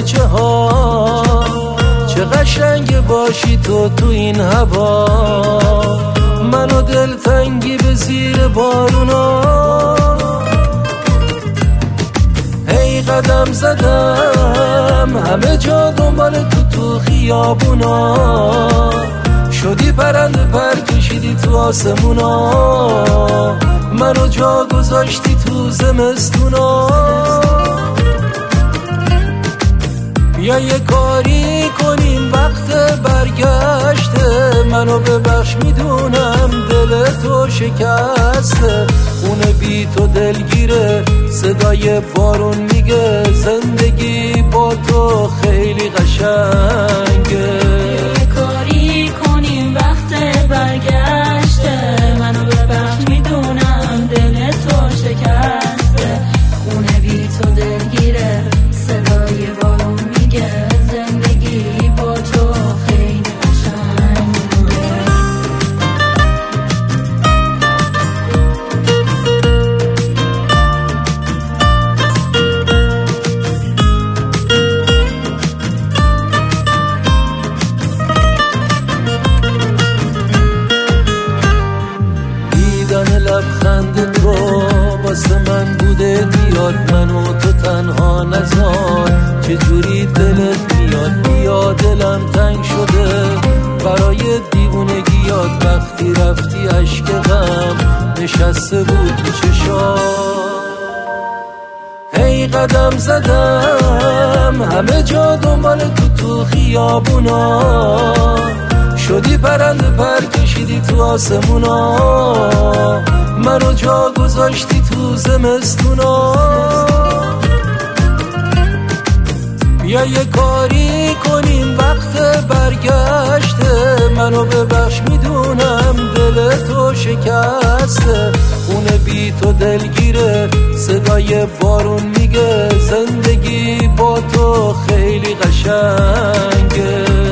چه ها، چه قشنگ باشی تو این هوا. منو دلتنگی به زیر بارونا، هی قدم زدم همه جا دنبال تو خیابونا. شدی پرنده پر کشیدی تو آسمونا، منو جا گذاشتی تو زمستونا. بیا یه کاری کنیم وقت برگشته، منو ببخش میدونم دل تو شکسته. خونه بی تو دلگیره، صدای بارون میگه زندگی با تو خیلی قشنگه. یه کاری کنیم وقت برگشته، منو ببخش میدونم دل تو شکسته. خونه بی تو دلگیره، صدای بارون میگه زندگی با تو خیلی قشنگه. دیدن لبخند تو واسه من بوده بیاد، منو تو تنها نذار. چجوری دلت میاد، بیا دلم تنگ شده برای دیوونگیات. وقتی رفتی عشق غم نشسته بود تو چشام. هی قدم زدم همه جا دنبال تو خیابونا. شدی پرنده پر کشیدی تو آسمونا، منو جا گذاشتی تو زمستونا. بیا یه کاری کنیم وقت برگشته، منو ببخش میدونم دل تو شکسته. خونه بی تو دلگیره، صدای بارون میگه زندگی با تو خیلی قشنگه.